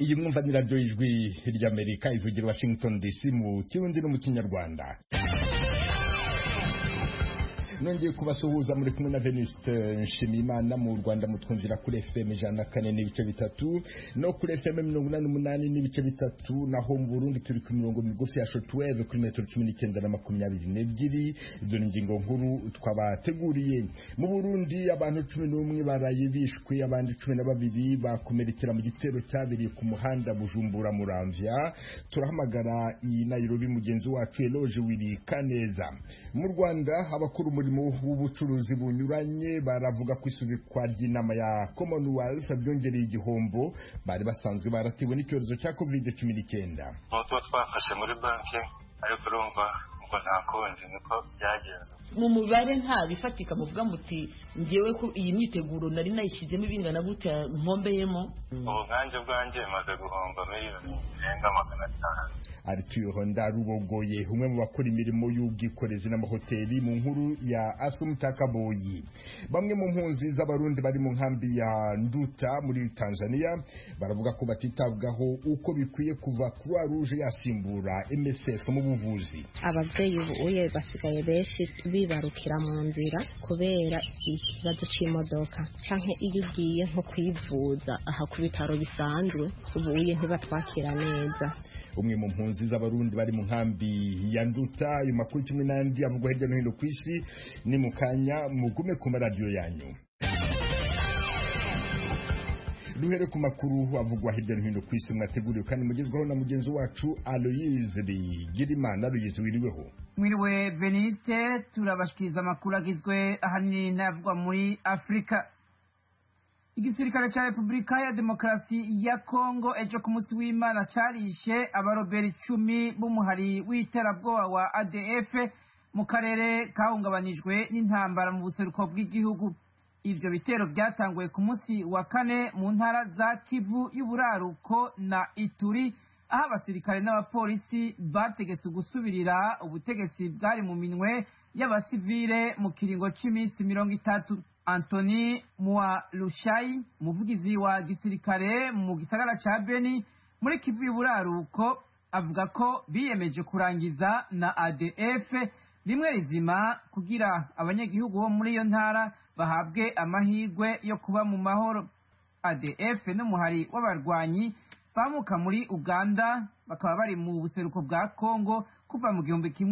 iyi mwumva ni radiyo y'ijwi ry'Amerika ivugira Washington DC mu kirundi no mu kinyarwanda. Nongeye kubasuhuza muri kumwe na Venuste Nshimiyimana. Mu Rwanda mutwumvira kuri FM 104 n'ibice bitatu no kuri FM 88 n'ibice bitatu, naho mu Burundi turi ku mirongo migufi ya shortwave kuri metero 19 na 22. Izo ngingo nkuru twabateguriye. Mu Burundi abantu 11 baraye bishwe, abandi 12 bakomerekera mu gitero cyabereye ku muhanda Bujumbura Muramvya. Turahamagara i Nairobi mugenzi wacu Eloge Wili Kaneza. Mu Rwanda abakuru umurimo w'ubucuruzi bunyuranye baravuga ko isubikwa ry'inama ya Commonwealth byongereye igihombo bari basanzwe baratewe n'icyorezo cya COVID-19. Muto twafashe muri banki ariko urumva ngo nta konje niko byagenze. Mu mubare nta bifatika muvuga muti ngewe ko iyi myiteguro nari nayishyizemo ibingana gute nkombeyemo. Ubu nkanje bwanjye maze guhomba miliyoni zirenga 500. Arthur Ndarubogoye umwe mu bakora imirimo y'ubwikorezi n'amahoteli mu nkuru ya Asumutakaboyi. Bamwe mu mpunzi z'abarundi bari mu nkambi ya Nduta muri Tanzania baravuga ko batitabwaho uko bikwiye kuva Croix Rouge yasimbura MSF mu buvuzi. Abavyeyi uye basigaye benshi bibarukira mu nzira kubera ikibazo c'imodoka canke iyo ugiye nko kwivuza aha ku bitaro bisanzwe ubuye ntibatwakira neza. Umwe mu mpunzi z'abarundi bari mu nkambi ya Nduta, ayo makuru kimwe n'andi avugwa hirya no hino ku isi ni mu kanya mugume ku maradiyo yanyu. Duhere ku makuru avugwa hirya no hino ku isi mwateguriwe kandi mugezwaho na mugenzi wacu Aloyize Bigirimana. Aloyize wiriweho? Mwiriwe Beniste, turabashikiriza amakuru agizwe ahanini n'avugwa muri Afrika. Igisirikare cha Republika ya Demokarasi ya Kongo ejo ku munsi w'Imana carishe abaroberi 10 b'umuhari w'iterabwoba wa ADF mu karere kahungabanijwe n'intambara mu buseruko bw'igihugu. Ivyo bitero byatanguye ku munsi wa kane mu ntara za Kivu y'uburaruko na Ituri, aho abasirikare n'abapolisi bategetse gusubirira ubutegetsi bwari mu minwe y'abasivile mu kiringo c'imisi 30. Anthony Mwalushayi, umuvugizi wa gisirikare mu gisagara ca Beni muri Kivu y'uburaruko, avuga ko biyemeje kurangiza na ADF rimwe rizima kugira abanyagihugu bo muri iyo ntara bahabwe amahirwe yo kuba mu mahoro. ADF n'umuhari w'abarwanyi bamuka muri Uganda bakaba bari mu buseruko bwa Kongo kuva mu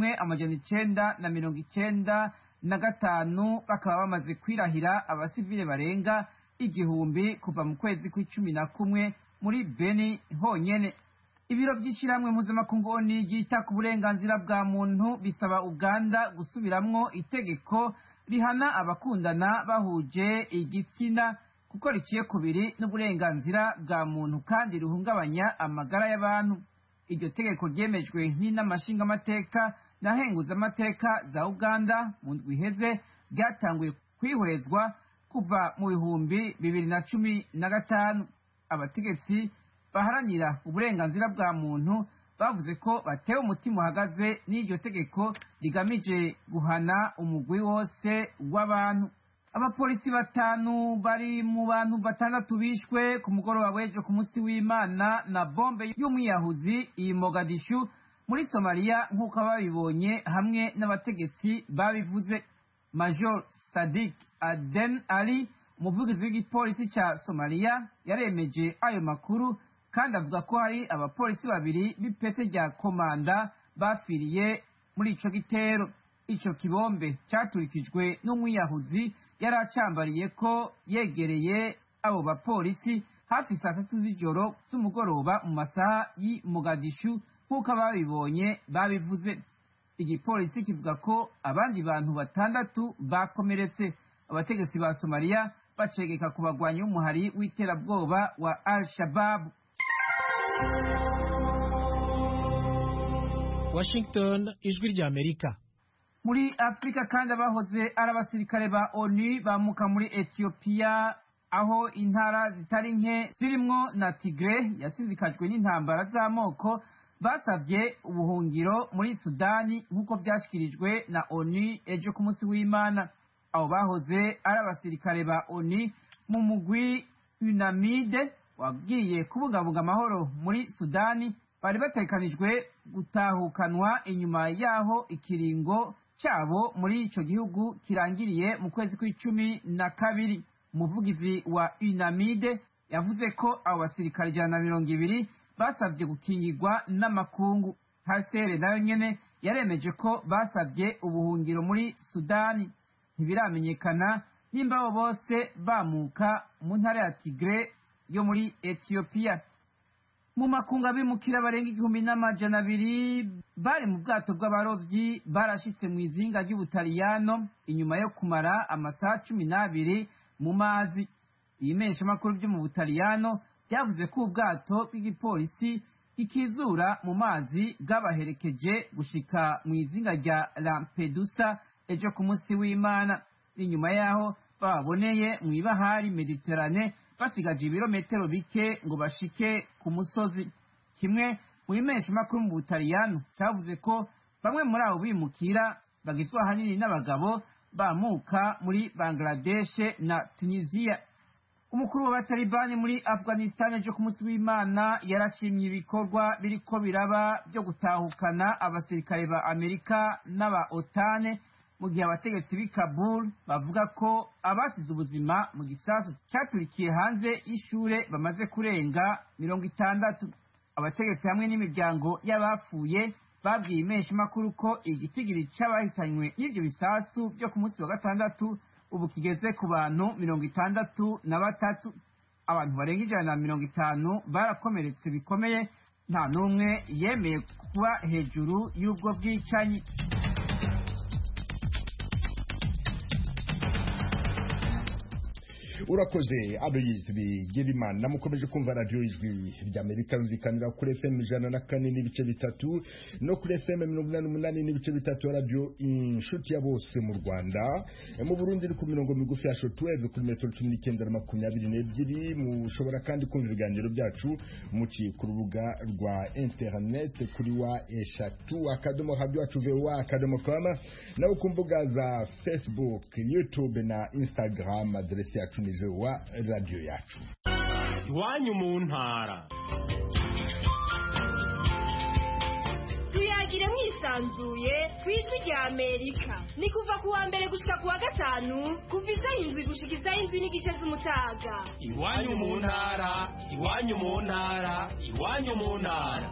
1995, bakaba bamaze kwirahira abasivile barenga 1000 kuva mu kwezi kwa11 muri Beni honyene. Ibiro by'ishiramwe mpuzamakungu ONU yita ku burenganzira bwa muntu bisaba Uganda gusubiramwo itegeko rihana abakundana bahuje igitsina kuko riciye kubiri n'uburenganzira bwa muntu kandi ruhungabanya amagara y'abantu. Iryo tegeko ryemejwe n'inamashinga amateka na henguza amateka za Uganda mu ndwi iheze, ryatanguye kwihorezwa kuva mu 2015. Abategetsi baharanira uburenganzira bwa muntu bavuze ko batewe umutima uhagaze n'iryo tegeko rigamije guhana umugwi wose w'abantu. Abapolisi 5 bari mu bantu 6 bishwe ku mugoroba w'ejo ku munsi w'Imana na bombe y'umwiyahuzi i Mogadishu muri Somalia nk'uko babibonye hamwe n'abategetsi babivuze. Major Sadiq Aden Ali, umuvugizi w'igipolisi ca Somalia, yaremeje ayo makuru kandi avuga ko hari abapolisi 2 b'ipete rya komanda bafiriye muri ico gitero. Ico kibombe caturikijwe n'umwiyahuzi yari acambariye ko yegereye abo bapolisi hafi saa 3 z'ijoro z'umugoroba mu masaha y'i Mogadishu nk'uko ababibonye babivuze. Igipolisi kivuga ko abandi bantu 6 bakomeretse. Abategetsi ba Somalia bacegeka ku bagwanyi b'umuhari w'iterabwoba wa Al-Shabaab. Washington, ijwi ry'Amerika. Muri Afrika kandi abahoze ari abasirikare ba ONU bamuka muri Ethiopia, aho intara zitari nke zirimwo na Tigre yasizikajwe n'intambara z'amoko, basavye ubuhungiro muri Sudani nk'uko byashikirijwe na ONU ejo ku munsi w'Imana. Abo bahoze ari abasirikare ba ONU mu mugwi UNAMID wagiye kubungabunga amahoro muri Sudani bari batekanijwe gutahukanwa inyuma yaho ikiringo cyabo muri ico gihugu kirangiriye mu kwezi kwa12. Umuvugizi wa UNAMID yavuze ko abo basirikare 120 basabye gukingirwa n'amakungu. HCR nayo nyene yaremeje ko basabye ubuhungiro muri Sudani. Ntibiramenyekana nimba abo bose bamuka mu ntara ya Tigre yo muri Ethiopia. Mu makungu abimukira barenga 1,200 bari mu bwato bw'abarovyi barashitse mu izinga ry'Ubutaliyano inyuma yo kumara amasaha 12 mu mazi. Ibimesha makuru byo mu Butaliyano byavuze ko ubwato bw'igipolisi gikizura mu mazi bwabaherekeje gushika mu izinga rya Lampedusa ejo ku munsi w'Imana. Inyuma yaho baboneye mu ibahari Mediterane basigaje ibirometero bike ngo bashike ku musozi. Kimwe mu bimesha makuru mu Butaliyano cyavuze ko bamwe muri abo bimukira bagizwe ahanini n'abagabo bamuka muri Bangladesh na Tunisia. Umukuru w'abatalibani muri Afghanistan ejo ku munsi w'Imana yarashimye ibikorwa biriko biraba byo gutahukana abasirikare ba Amerika n'aba OTAN, mu gihe abategetsi b'i Kabul bavuga ko abasize ubuzima mu gisasu cyaturikiye hanze y'ishure bamaze kurenga 60. Abategetsi hamwe n'imiryango y'abapfuye babwiye imesha makuru ko igitigiri c'abahitanywe n'ivyo bisasu byo ku munsi wa gatandatu ubu kigeze ku bantu 63. Abantu barenga 150 barakomeretse bikomeye, nta n'umwe yemeye kuba hejuru y'ubwo bwicanyi. Urakoze Aloyizi Bigirimana. Mukomeje kumva radio Ijwi ry'Amerika ruzikanira kuri FM 104.3 no kuri FM 88.3 radio Inshuti ya bose mu Rwanda. Mu Burundi ku mirongo migufi ya shortwave kuri metero 1922. Mushobora kandi kumva ibiganiro byacu muci ku rubuga rwa internet kuri wa eshatu akadomo radio @voa.com na ku mbuga za Facebook, YouTube na Instagram. Adresi yacu ni wa radio yacu. Iwanyu mu ntara. Tuyagire mwisanzuye kw'Ijwi ry'Amerika. Ni kuva ku wa mbere gushika ku wa gatanu kuva isaha 7 gushika isaha 7:30 z'umutaga. Iwanyu mu ntara, iwanyu mu ntara, iwanyu mu ntara.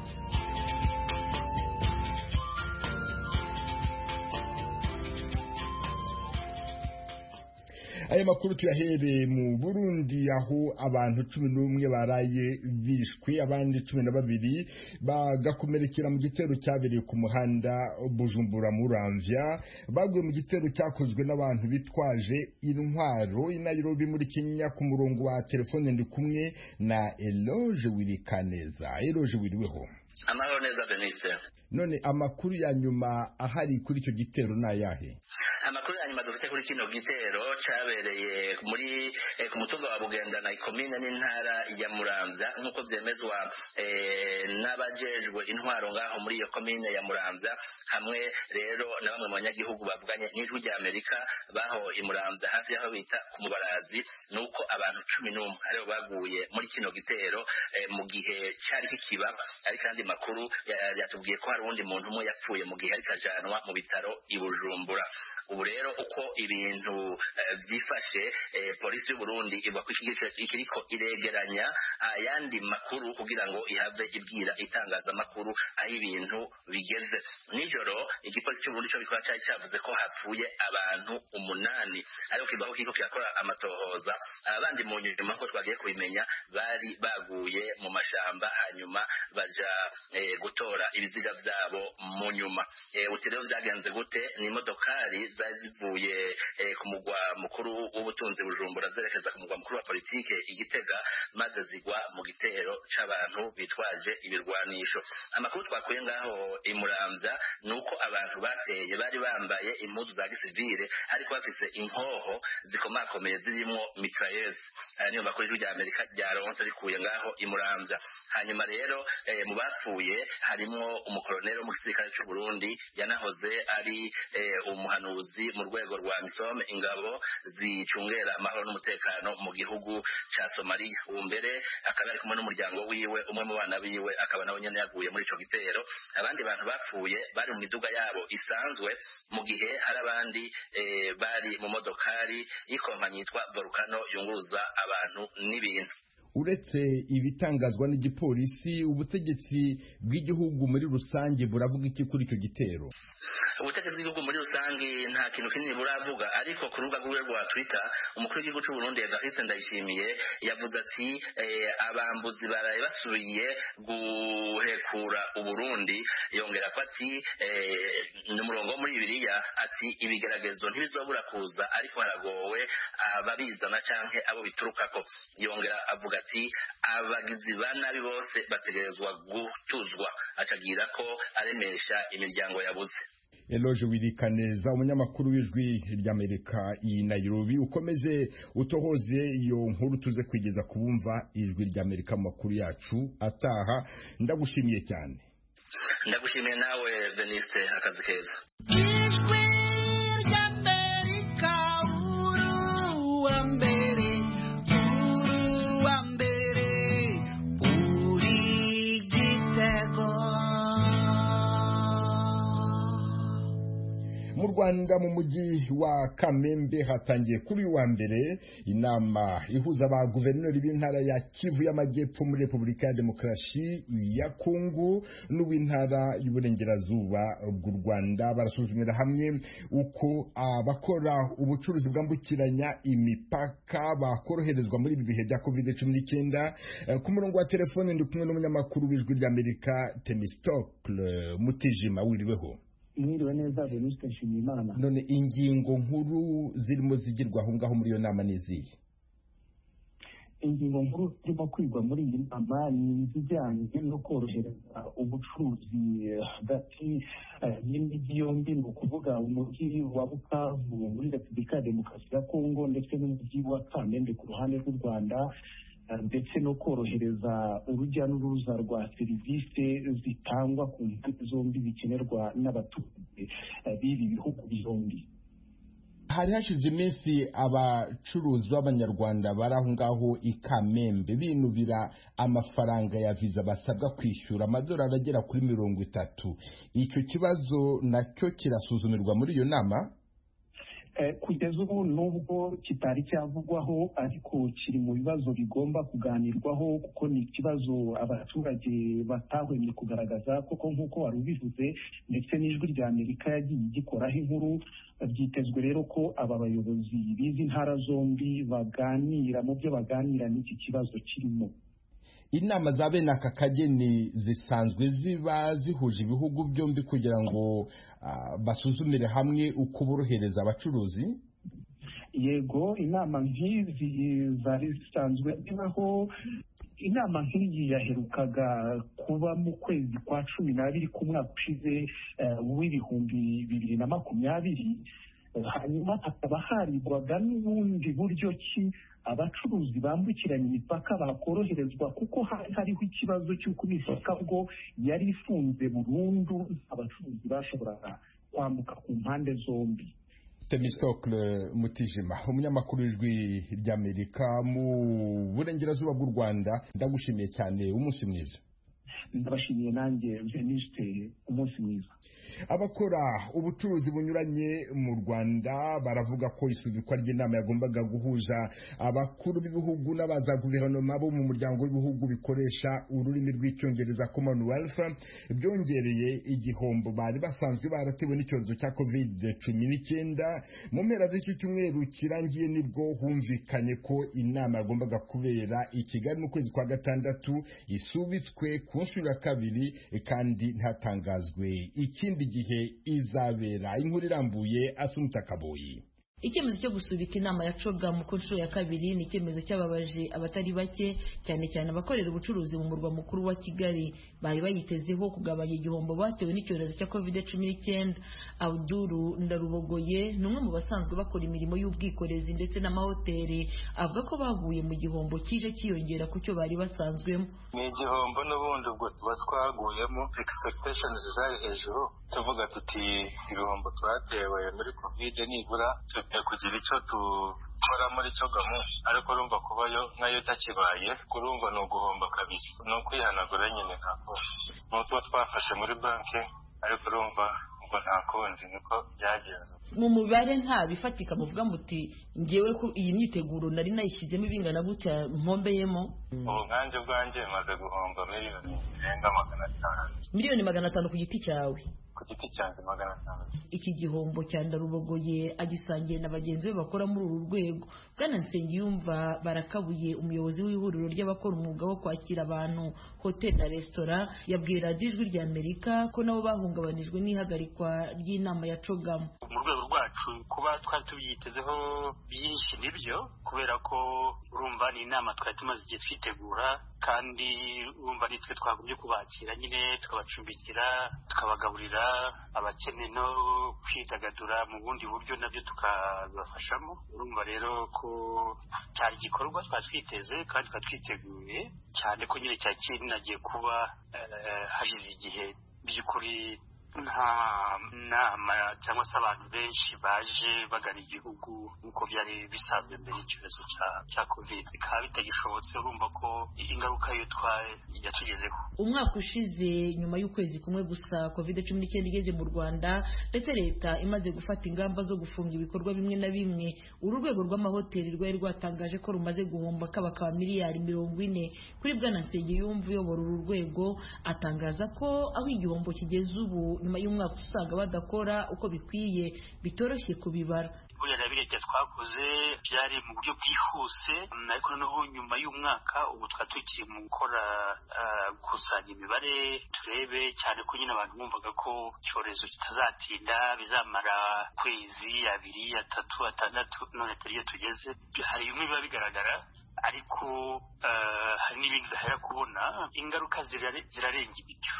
Aya makuru tuyahere mu Burundi aho abantu 11 baraye bishwe, abandi 12 bagakomerekera mu gitero cyabereye ku muhanda Bujumbura Muramvya. Baguye mu gitero cyakozwe n'abantu bitwaje intwaro i Nairobi muri Kenya. Ku murongo wa telefone ndi kumwe na Eloge Wirikaneza. Eloge wiriweho? Amahoro neza Beniste. None amakuru ya nyuma ahari kuri icyo gitero nayahe? Amakuru ya nyuma dufite kuri kino gitero cyabereye muri ku mutumba wa Bugenda na ikomine n'intara ya Muramvya nk'uko byemezwa n'abajejwe intwaro ngaho muri iyo komine ya Muramvya, hamwe rero na bamwe mu banyagihugu bavuganye n'Ijwi ry'Amerika baho i Muramvya hafi yaho bita ku Mubarazi, nuko abantu 11 aribo baguye muri kino gitero mu gihe cyari kikiba. Ari kandi makuru yatubwiye ko hari undi muntu umwe yapfuye mu gihe ari kajanwa mu bitaro i Bujumbura. Ubu rero uko ibintu byifashe, polisi y'u Burundi ivuga ko ikiriko iregeranya ayandi makuru kugira ngo ihave ibwira itangazamakuru aho ibintu bigeze. Nijoro igipolisi cy'u Burundi cyo bikora cyari cyavuze ko hapfuye abantu 8, ariko kibaho kiko kirakora amatohoza. Abandi mu nyuma ko twagiye kubimenya bari baguye mu mashamba, hanyuma baja gutora ibiziga byabo mu nyuma. Utirero byagenze gute? Ni imodokari zazivuye ku mugwa mukuru w'ubutunzi Bujumbura zerekeza ku mugwa mukuru wa politike Igitega, maze zigwa mu gitero c'abantu bitwaje ibirwanisho. Amakuru twakuye ngaho i Muramvya nuko abantu bateye bari bambaye impuzu za gisivile ariko bafise inkoho zikomakomeye zirimo mitrailleuse. Niyo makuru y'Ijwi ry'Amerika ryaronse rikuye ngaho i Muramvya. hanyuma rero mu bapfuye harimo umukoloneli wo mu gisirikare cy'u Burundi yanahoze ari umuhanuzi mu rwego rwa MISOM, ingabo zicungera amahoro n'umutekano mu gihugu ca Somalia. Umbere akaba ari kumwe n'umuryango wiwe, umwe mu bana biwe akaba nawe nyene yaguye muri ico gitero. Abandi bantu bapfuye bari mu miduga yabo isanzwe, mu gihe hari abandi bari mu modokari y'ikompanyi yitwa Volcano yunguruza abantu n'ibintu. Uretse ibitangazwa n'igipolisi, ubutegetsi bw'igihugu muri rusange buravuga iki kuri icyo gitero? Ubutegetsi bw'igihugu muri rusange nta kintu kinini buravuga, ariko ku rubuga rwiwe rwa Twitter umukuru w'igihugu cy'u Burundi Evariste Ndayishimiye yavuze ati abambuzi baraye basubiye guhekura Uburundi. Yongera ko ati n'umurongo muri Bibiliya ati ibigeragezo ntibizobura kuza, ariko haragowe ababizana canke abo biturukako. Yongera avuga ati abagizi ba nabi bose bategerezwa gutuzwa, acagira ko aremesha imiryango yabuze. Eloge Wirikaneza, umunyamakuru w'ijwi ry'Amerika i Nairobi, ukomeze utohoze iyo nkuru tuze kwigeza kubumva ijwi ry'Amerika mu makuru yacu ataha. Ndagushimiye cyane. Ndagushimiye nawe Veniste, akazi keza. Ijwi ry'Amerika mu Rwanda mu mujyi wa Kamembe hatangiye kuri wa mbere inama ihuza ba guverineri b'intara ya Kivu y'Amajyepfo muri Repubulika ya Demokarasi ya Kongo n'uw'intara y'Uburengerazuba bw'u Rwanda. Barasuzumira hamwe uko abakora ubucuruzi bwambukiranya imipaka bakoroherezwa muri ibi bihe bya COVID-19. Ku murongo wa telefone ndi kumwe n'umunyamakuru w'ijwi ry'Amerika Temistokle Mutijima. Wiriweho? Mwiriwe neza Veniste Nshimiyimana. None ingingo nkuru zirimo zigirwa aho ngaho muri iyo nama n'izihe? Ingingo nkuru zirimo kwigwa muri iyi nama ni izijyanye no korohereza ubucuruzi hagati y'imijyi yombi, ni ukuvuga umujyi wa Bukavu muri Repubulika ya Demokarasi ya Kongo ndetse n'umujyi wa Kamembe ku ruhande rw'u Rwanda, ndetse no korohereza urujya n'uruza rwa serivisi zitangwa ku mpande zombi bikenerwa n'abaturage b'ibi bihugu byombi. Hari hashize iminsi abacuruzi b'Abanyarwanda bari aho ngaho i Kamembe binubira amafaranga ya viza basabwa kwishyura amadolari agera kuri 30. Icyo kibazo nacyo kirasuzumirwa muri iyo nama? Kugeza ubu nubwo kitari cyavugwaho, ariko kiri mu bibazo bigomba kuganirwaho, kuko ni ikibazo abaturage batahwemye kugaragaza koko nk'uko wari ubivuze, ndetse n'ijwi rya Amerika yagiye igikoraho inkuru. Byitezwe rero ko aba bayobozi b'izi ntara zombi baganira, mu byo baganira n'iki kibazo kirimo. Inama za bene aka kageni zisanzwe ziba zihuje ibihugu byombi kugira ngo basuzumire hamwe uko borohereza abacuruzi? Yego, inama nk'izi zari zisanzwe zibaho. Inama nk'iyi yaherukaga kuba mu kwezi kwa 12 k'umwaka ushize w'ibihumbi 2020. Hanyuma hakaba harigwaga n'ubundi buryo ki abacuruzi bambukiranya imipaka bakoroherezwa, kuko hariho ikibazo cy'uko imipaka bwo yari ifunze burundu, abacuruzi bashoboraga kwambuka ku mpande zombi. Temistokle Mutijima, umunyamakuru w'ijwi ry'Amerika mu Burengerazuba bw'u Rwanda, ndagushimiye cyane. Umunsi mwiza. Ndabashimiye nanjye Veniste, umunsi mwiza. Abakora ubucuruzi bunyuranye mu Rwanda baravuga ko isubikwa ry'inama yagombaga guhuza abakuru b'ibihugu n'abaza guverinoma bo mu muryango w'ibihugu bikoresha ururimi rw'icyongereza Commonwealth byongereye igihombo bari basanzwe baratewe n'icyorezo cya COVID-19. Mu mpera z'iki cyumweru kirangiye nibwo humvikanye ko inama yagombaga kubera i Kigali mu kwezi kwa gatandatu isubitswe ku nshuro ya kabiri, kandi ntatangazwe ikindi gihe izabera. Inkuru irambuye Asumta Kaboyi. icyemezo cyo gusubika inama ya CHOGM ku nshuro ya kabiri ni icyemezo cyababaje abatari bake cyane cyane abakorera ubucuruzi mu murwa mukuru wa Kigali bari bayitezeho kugabanya igihombo batewe n'icyorezo cya COVID-19. Abduru Ndarubogoye ni umwe mu basanzwe bakora imirimo y'ubwikorezi ndetse n'amahoteli avuga ko bavuye mu gihombo kije kiyongera ku cyo bari basanzwemo. Ni igihombo n'ubundi ubwo tuba twaguyemo expectations zari hejuru tuvuga tuti ibihombo twatewe muri covid nibura tugiye kugira icyo tukora muri CHOGM, ariko urumva kubayo nayo itakibaye kurumva ni uguhomba kabiri, ni ukwihanagura nyine ntabwo n'utwo twafashe muri banki, ariko urumva ubwo nta kundi niko byagenze. Mu mubare nta bifatika muvuga muti ngewe ko iyi myiteguro nari nayishyizemo ibingana gutya mpombeyemo. Ubu nkanjye bwanjye maze guhomba miliyoni zirenga 500. Miliyoni 500 ku giti cyawe? Ku giti cyanjye 500. Iki gihombo cya Ndarubogoye agisangiye na bagenzi be bakora muri uru rwego. Bwana Nsengiyumva Barakabuye, umuyobozi w'ihuriro ry'abakora umwuga wo kwakira abantu hotel na restaurant, yabwiye radiyo Ijwi ry'Amerika ko nabo bahungabanijwe n'ihagarikwa ry'inama ya CHOGM. Mu rwego rwacu kuba twari tubyitezeho byinshi nibyo, kubera ko urumva ni inama twari tumaze igihe twitegura, kandi urumva nitwe twagombye kubakira nyine tukabacumbikira tukabagaburira, abakeneye no kwidagadura mu bundi buryo nabyo tukabafashamo. Urumva rero ko cyari igikorwa twari twiteze kandi twari twiteguye cyane ko nyine cyari kinagiye kuba hashize igihe by'ukuri nta nama cyangwa se abantu benshi baje bagana igihugu nk'uko byari bisanzwe mbere y'icyorezo cya covid. Bikaba bitagishobotse, urumva ko ingaruka yo yatugezeho. Umwaka ushize nyuma y'ukwezi kumwe gusa COVID-19 igeze mu Rwanda ndetse leta imaze gufata ingamba zo gufunga ibikorwa bimwe na bimwe, uru rwego rw'amahoteli rwari rwatangaje ko rumaze guhomba kabaka miliyari 40. Kuri Bwana Nsengiyumva uyobora uru rwego atangaza ko aho igihombo kigeze ubu nyuma y'umwaka usaga badakora uko bikwiye bitoroshye kubibara. Buriya bireke twakoze byari mu buryo bwihuse, ariko noneho nyuma y'umwaka ubu tukiri mu gukora gukusanya imibare turebe, cyane ko nyine abantu bumvaga ko icyorezo kitazatinda bizamara kwezi 2, 3, 6, none turiyo tugeze. Hari bimwe biba bigaragara, ariko hari n'ibindi dahera kubona. Ingaruka zirarenga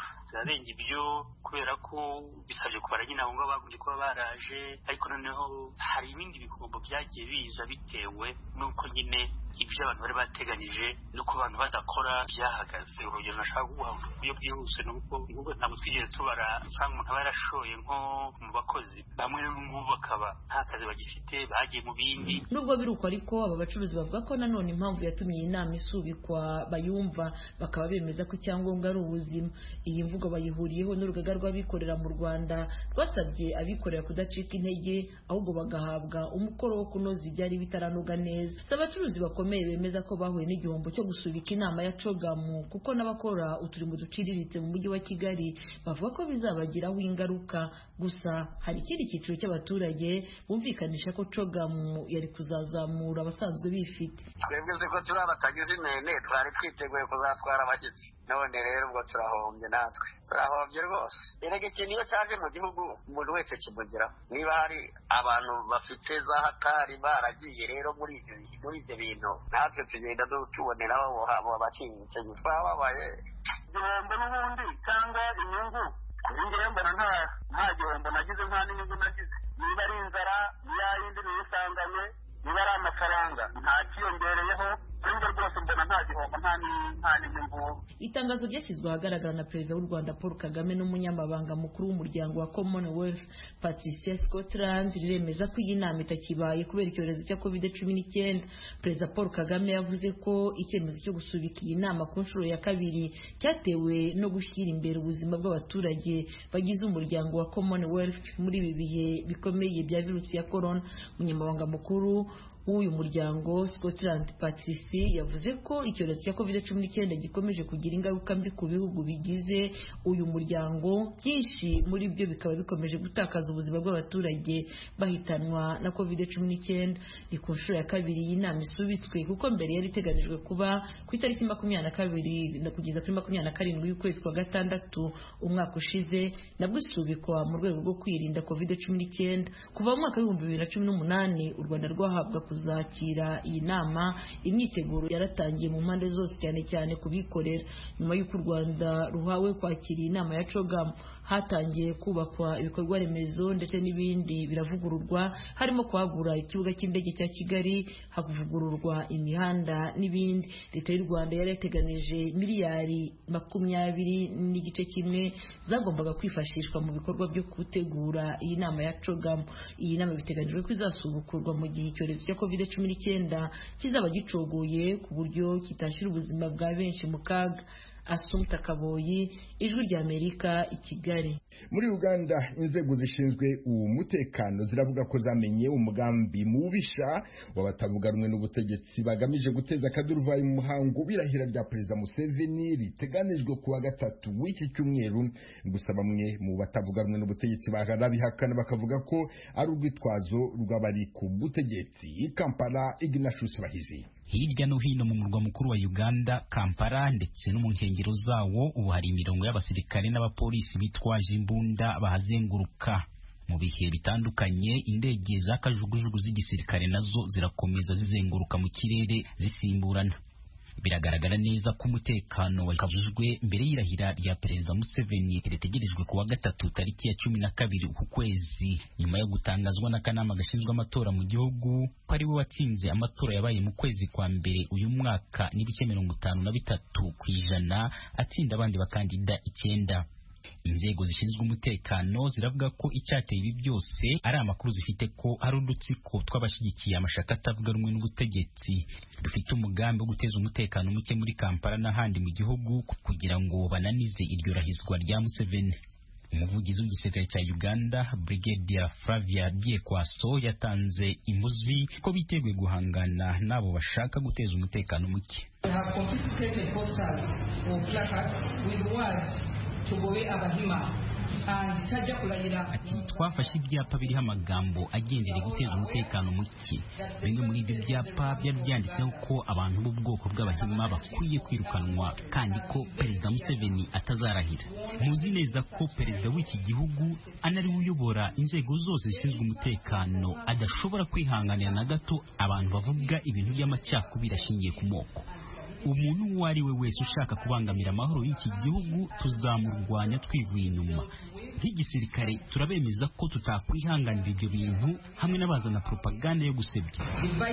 ibyo kubera ko bisabye kubara nyine abo ngabo bagombye kuba baraje, ariko noneho hari ibindi bihombo byagiye biza bitewe n'uko nyine ibyo abantu bari bateganije nuko abantu badakora byahagaze. Urugero nashaka guha uburyo bwihuse n'ubwo ntabwo twigeze tubara usanga umuntu aba yarashoye nko mu bakozi bamwe n'ubu bakaba nta kazi bagifite, bagiye mu bindi. Nubwo biri uko ariko aba bacuruzi bavuga ko nanone impamvu yatumye iyi nama isubikwa bayumva, bakaba bemeza ko icyangombwa ari ubuzima. Iyi mvugo bayihuriyeho n'urugaga rw'abikorera mu Rwanda rwasabye abikorera kudacika intege, ahubwo bagahabwa umukoro wo kunoza ibyari bitaranoga neza. Abacuruzi bakomeye bemeza ko bahuye n'igihombo cyo gusubika inama ya CHOGM, kuko n'abakora uturimo duciriritse mu mujyi wa Kigali bavuga ko bizabagiraho ingaruka. Gusa hari ikindi cyiciro cy'abaturage bumvikanisha ko CHOGM yari kuzazamura abasanzwe bifite. Twebwe ko turi abatagize imene twari twiteguye kuzatwara abashyitsi, none rero ubwo turahombye, natwe turahombye rwose. Erega ikintu iyo cyaje mu gihugu umuntu wese kimugeraho. Niba hari abantu bafite za hatari baragiye rero muri ibyo bintu, natwe tugenda tuboneraho abaciriritse. Twababaye igihombo n'ubundi cyangwa inyungu. Kuri njyewe mbona nta gihombo nagize, nta n'inyungu nagize. Niba ari inzara niya yindi niyo isanganywe, niba ari amafaranga nta kiyongereyeho, kandi rwose mbona nta gihombo nta n'inyungu. Itangazo ryashyizwe ahagaragara na Perezida w'u Rwanda Paul Kagame n'umunyamabanga mukuru w'umuryango wa Commonwealth Patricia Scotland riremeza ko iyi nama itakibaye kubera icyorezo cya COVID-19. Perezida Paul Kagame yavuze ko icyemezo cyo gusubika iyi nama ku nshuro ya kabiri cyatewe no gushyira imbere ubuzima bw'abaturage bagize umuryango wa Commonwealth muri ibi bihe bikomeye bya virusi ya corona. Umunyamabanga mukuru w'uyu muryango Scotland Patrici yavuze ko icyorezo cya COVID-19 gikomeje kugira ingaruka mbi ku bihugu bigize uyu muryango, byinshi muri byo bikaba bikomeje gutakaza ubuzima bw'abaturage bahitanwa na COVID-19. Ni ku nshuro ya kabiri iyi nama isubitswe kuko mbere yari iteganijwe kuba ku itariki 22 kugeza kuri 27 y'ukwezi kwa gatandatu umwaka ushize, nabwo isubikwa mu rwego rwo kwirinda COVID-19. Kuva mu mwaka wa 2018 u Rwanda rwahabwa kuzakira iyi nama, imyiteguro yaratangiye mu mpande zose cyane cyane kubikorera. Nyuma y'uko u Rwanda ruhawe kwakira iyi nama ya CHOGM, hatangiye kubakwa ibikorwa remezo ndetse n'ibindi biravugururwa, harimo kwagura ikibuga cy'indege cya Kigali, havugururwa imihanda n'ibindi. Leta y'u Rwanda yari yateganije miliyari 20.1 zagombaga kwifashishwa mu bikorwa byo gutegura iyi nama ya CHOGM. Iyi nama biteganijwe ko izasubukurwa mu gihe icyorezo cya COVID-19 kizaba gicogoye ku buryo kitashyira ubuzima bwa benshi mu kaga. Assumpta Kaboyi, Ijwi ry'Amerika, i Kigali. Muri Uganda inzego zishinzwe umutekano ziravuga ko zamenye umugambi mubisha wabatavuga rumwe n'ubutegetsi bagamije guteza akaduruvayi mu muhango w'irahira rya Perezida Museveni riteganijwe kuwa gatatu w'iki cyumweru. Gusa bamwe mu batavuga rumwe n'ubutegetsi barabihakana bakavuga ko ari urwitwazo rw'abari ku butegetsi. Kampala, Ignatius Bahizi. Hirya no hino mu murwa mukuru wa Uganda, Kampala, ndetse no mu nkengero zawo, ubu hari imirongo y'abasirikare n'abapolisi bitwaje imbunda bahazenguruka. Mu bihe bitandukanye, indege z'akajugujugu z'igisirikare nazo zirakomeza zizenguruka mu kirere zisimburana. Biragaragara neza ko umutekano wakajijwe mbere y'irahira rya Perezida Museveni ritegerejwe kuwa gatatu tariki ya 12 uku kwezi, nyuma yo gutangazwa n'akanama gashinzwe amatora mu gihugu ko ari we watsinze amatora yabaye mu kwezi kwa mbere uyu mwaka n'ibice 53% atsinda abandi bakandida 9. Inzego zishinzwe umutekano ziravuga ko icyateye ibi byose ari amakuru zifite ko hari udutsiko tw'abashyigikiye amashaka atavuga rumwe n'ubutegetsi dufite umugambi wo guteza umutekano muke muri Kampala n'ahandi mu gihugu kugira ngo bananize iryo rahizwa rya Museveni. Umuvugizi w'igisirikare cya Uganda, Brigadier Flavia Byekwaso, yatanze impuzi ko biteguye guhangana n'abo bashaka guteza umutekano muke. Ati twafashe ibyapa biriho amagambo agendereye guteza umutekano muke. Bimwe muri ibyo byapa byari byanditseho ko abantu b'ubwoko bw'abahima bakwiye kwirukanwa kandi ko Perezida Museveni atazarahira. Muzi neza ko Perezida w'iki gihugu anariwe uyobora inzego zose zishinzwe umutekano adashobora kwihanganira na gato abantu bavuga ibintu by'amacyakubiri ashingiye ku moko. Umuntu uwo ari we wese ushaka kubangamira amahoro y'iki gihugu tuzamurwanya twivuye inyuma. Nk'igisirikare turabemeza ko tutakwihanganira ibyo bintu hamwe n'abazana propaganda yo gusebya.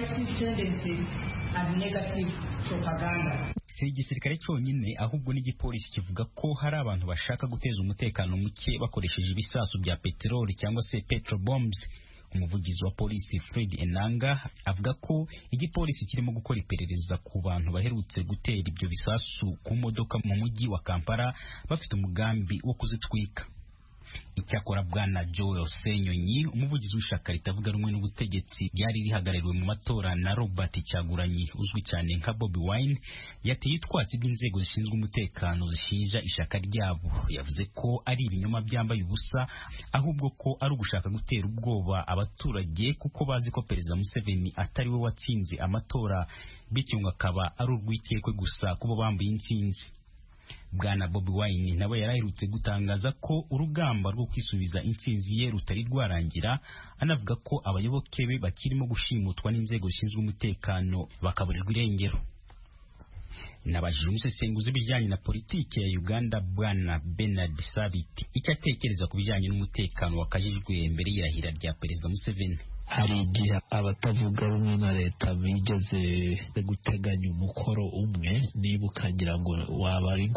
Si igisirikare cyonyine ahubwo n'igipolisi kivuga ko hari abantu bashaka guteza umutekano muke bakoresheje ibisasu bya peteroli cyangwa se petrobombs. Umuvugizi wa polisi Fred Enanga avuga ko igipolisi kirimo gukora iperereza ku bantu baherutse gutera ibyo bisasu ku modoka mu mujyi wa Kampala bafite umugambi wo kuzitwika. Icyakora Bwana Joel Senyonyi, umuvugizi w'ishyaka ritavuga rumwe n'ubutegetsi ryari rihagarariwe mu matora na Robert Kyagulanyi uzwi cyane nka Bobi Wine, yateye utwatsi bw'inzego zishinzwe umutekano zishinja ishyaka ryabo. Yavuze ko ari ibinyoma byambaye ubusa, ahubwo ko ari ugushaka gutera ubwoba abaturage kuko bazi ko Perezida Museveni atari we watsinze amatora, bityo ngo akaba ari urwikekwe gusa kuba bambaye intsinzi. Bwana Bobi Wine nawe yaraherutse gutangaza ko urugamba rwo kwisubiza intsinzi ye rutari rwarangira, anavuga ko abayoboke be bakirimo gushimutwa n'inzego zishinzwe umutekano bakaburirwa irengero. Nabajije umusesenguzi bijyanye na politiki ya Uganda Bwana Bernard Sabiti icyo atekereza ku bijyanye n'umutekano wakajijwe mbere y'irahira rya Perezida Museveni. Hari igihe abatavuga rumwe na leta bigeze guteganya umukoro umwe, niba ukagira ngo waba ari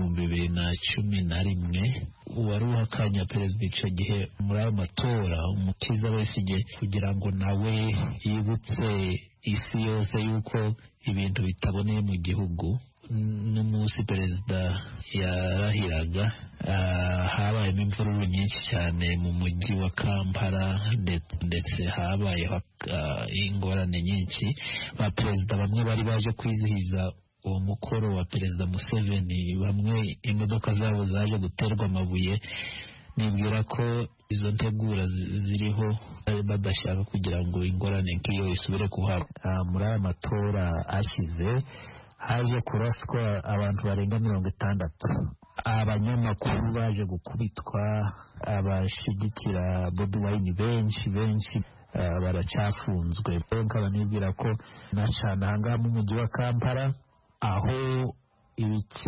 nk'u2011 wari uhakanya perezida icyo gihe muri ayo matora Umukiza Besigye kugira ngo nawe yibutse isi yose yuko ibintu bitaboneye mu gihugu, n'umunsi perezida yarahiraga habayemo imvururu nyinshi cyane mu mujyi wa Kampala ndetse habayeho ingorane nyinshi. Ba perezida bamwe bari baje kwizihiza uwo mukoro wa perezida Museveni, bamwe imodoka zabo zaje guterwa amabuye. Nibwira ko izo ntegura ziriho badashaka kugira ngo ingorane nk'iyo isubire kuhaba. Muri aya matora ashize haje kuraswa abantu barenga 60. Abanyamakuru baje gukubitwa, abashigikira Bobi Wine benshi baracyafunzwe. Nkaba nibwira ko nacana ahangaha mu mujyi wa Kampala aho ibice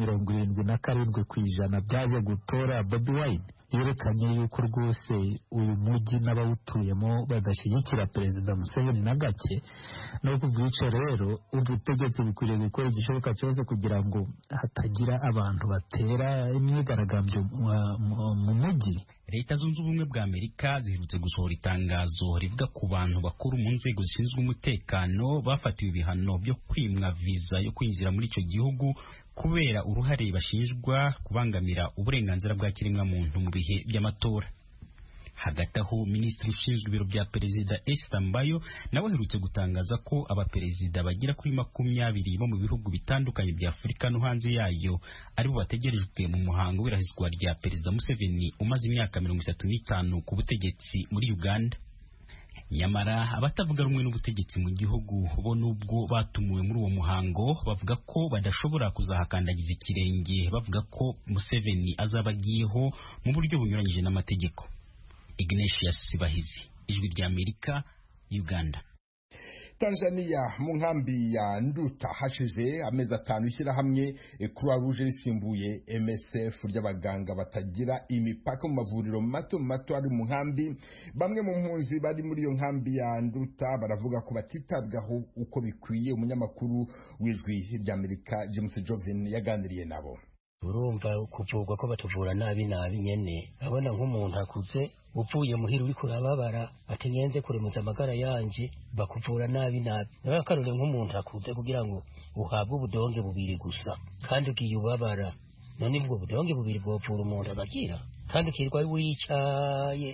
77% byaje gutora Bobi Wine, yerekanye yuko rwose uyu mujyi n'abawutuyemo badashyigikira perezida Museveni na gake. No kubwica rero ubutegetsi bukwiriye gukora igishoboka cyose kugira ngo hatagira abantu batera imyigaragambyo mu mujyi. Leta zunze ubumwe bwa Amerika ziherutse gusohora itangazo rivuga ku bantu bakuru mu nzego zishinzwe umutekano bafatiwe ibihano byo kwimwa viza yo kwinjira muri icyo gihugu kubera uruhare bashinjwa kubangamira uburenganzira bwa kiremwamuntu mu bihe by'amatora. Hagati aho minisitiri ushinzwe ibiro bya perezida Esther Mbayo nawe aherutse gutangaza ko abaperezida bagera kuri 20 bo mu bihugu bitandukanye bya Afurika no hanze yayo aribo bategerejwe mu muhango w'irahizwa rya perezida Museveni umaze imyaka 35 ku butegetsi muri Uganda. Nyamara abatavuga rumwe n'ubutegetsi mu gihugu bo nubwo batumiwe muri uwo muhango bavuga ko badashobora kuzahakandagiza ikirenge, bavuga ko Museveni azabagiyeho mu buryo bunyuranyije n'amategeko. Ignatius Sibahizi, Ijwi rya Amerika, Uganda. Tanzania mu nkambi ya Nduta hashize amezi 5 ishyirahamwe Croix Rouge risimbuye MSF ry'abaganga batagira imipaka mu mavuriro mato ari mu nkambi. Bamwe mu mpunzi bari muri iyo nkambi ya Nduta baravuga ko batitabwaho uko bikwiye. Umunyamakuru w'Ijwi rya Amerika James Jovin yaganiriye nabo. Urumva kuvugwa ko batuvura nabi nyene, abona nk'umuntu akuze uvuye muhira uri kurababara atenyenze kuremuza amagara yanje bakuvura nabi. Nabakarore nk'umuntu akuze kugira ngo uhabwe ubudonge bubiri gusa kandi ukiyubabara, none ubwo budonge bubiri bwopfura umuntu abagira kandi ukirwa wicaye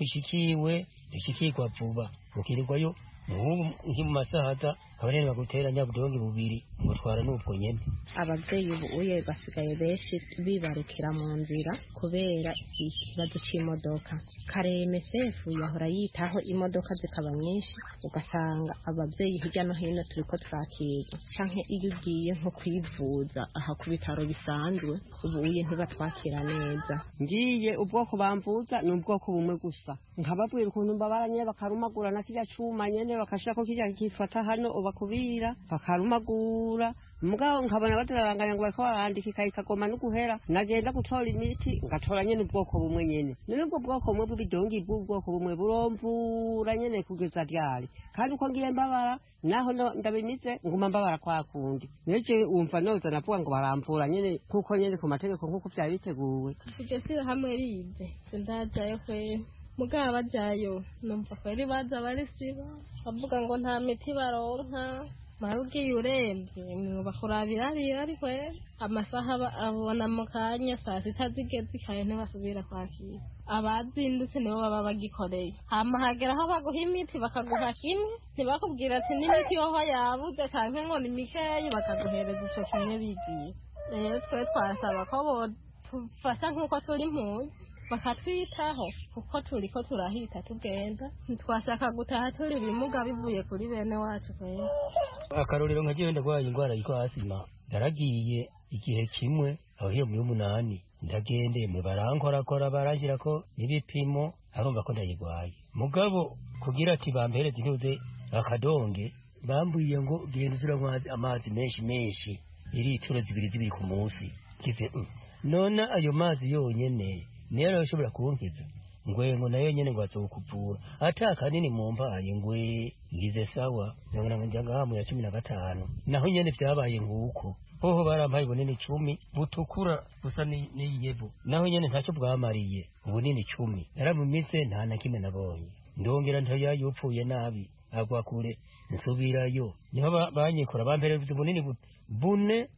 ntushikirwa vuba, ukirirwayo nk'imu masahaza abanene baguteranya budonge bubiri ngutwara n'ubwo nyene. Abavyeyi uye basigaye benshi bibarukira mu nzira kubera ikibazo c'imodoka. Kare MSF yahora yitaho imodoka zikaba nyinshi, ugasanga abavyeyi hirya no hino turiko turakirwa canke iyo ugiye nko kwivuza aha ku bitaro bisanzwe ubuye ntibatwakira neza. Ngiye ubwoko bamvuza ni ubwoko bumwe gusa, nkababwira ukuntu mbabaranye bakarumagura na kirya cuma nyene bakashirako kirya kifata hano bakubira bakarumagura, mugabo nkabona bataranganya ngo bariko barandika ikagoma no guhera. Nagenda gutora imiti ngatora nyene ubwoko bumwe nyene, none ubwo bwoko bumwe bw'ibidongi bw'ubwoko bumwe buromvura nyene kugeza ryari, kandi uko ngiye mbabara naho ndabimize nguma mbabara kwa kundi. Neje umva noza navuga ngo baramvura nyene kuko nyene ku mategeko nkuko byari biteguwe. Iryo sire hamwe rize ndajayo kwe mugabo bajayo numva ko ari baza bari siba bavuga ngo nta miti baronka, marugiye uremvye bakurabira ariko amasaha abona mu kanya saa sita zigeze kandi ntibasubira kwakira. Abazindutse nibo baba bagikoreye, hama hagera aho baguha imiti bakaguha kimwe, ntibakubwira ati n'imiti yoho yabuze canke ngo ni mikeyi bakaguhereza ico kimwe bigiye. Rero twe twasaba ko bodufasha nk'uko turi impunzi bakatwitaho kuko turiko turahita tugenda, ntitwashaka gutaha turi bimuga bivuye kuri bene wacu kwera. Akarorero nka jewe ndagwaye ingwara yitwa asima, ndaragiye igihe kimwe aho hiyo mu 8 ndagendeye mu barankorakora barashirako n'ibipimo arumva ko ndayigwaye, mugabo kugira ati bampereze intuze akadonge bambuye ngo genda uzura amazi menshi litiro 2 ku munsi. Kize none ayo mazi yonyene nero ushobora kunkiza ngwengo nayo nyene ngo azokuvura ataka nini mumbaye ngwe ngize sawa ngana njanga mu ya 15 naho nyene vyabaye nguko hoho barampaye bunini 10 butukura busa niyevu naho nyene ntacyo bwamariye ubunini 10 naramumise nta na kimwe nabonye ndongera ntoya yupfuye nabi agwa kure nsubirayo niho banyikora bampereza bunini bune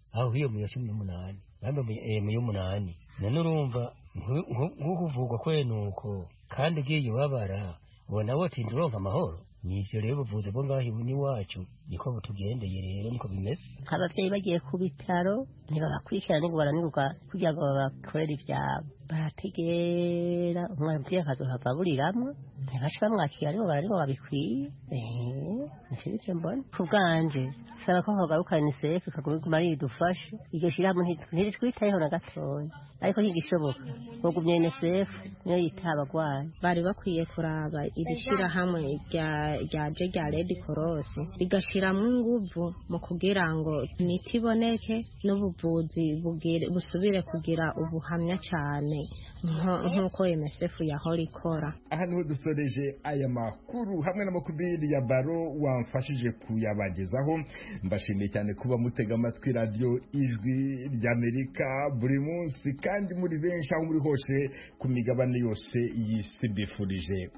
aho hiyo mu ya 18 bambe mu y'umunani none urumva nk'ukuvugwa kwenuko kandi ugiye ubabara ubona wote ndironka amahoro nivyo rero buvuze bo ngaho ibuni wacu niko butugendeye rero niko bimeze abavyeyi bagiye ku bitaro ntibabakurikirana ngo baranirwa kugira ngo babakorere ivyabo barategera umwavyeyi akazohava buriramwo ntibasha bamwakira ariko bararimo babikwiye nivyo mbona ku bwanje saba ko hogaruka UNICEF ikaguma ari idufashe iryo shirahamwe ntiritwitayeho na gatoya ariko ntigishoboka bogumye UNICEF niyo yita abagwayi bari bakwiye kuraba iri shirahamwe ryaje rya Red Cross rigashiramwo inguvu mu kugira ngo imiti iboneke n'ubuvuzi busubire kugira ubuhamya cyane nk'uko MSF yahora ikora. Aha niho dusoreje aya makuru hamwe n'amakubiri ya Baro wamfashije kuyabagezaho. Mbashimiye cyane kuba mutega amatwi radio Ijwi ry'Amerika buri munsi kandi muri benshi aho muri hose ku migabane yose y'isi mbifurije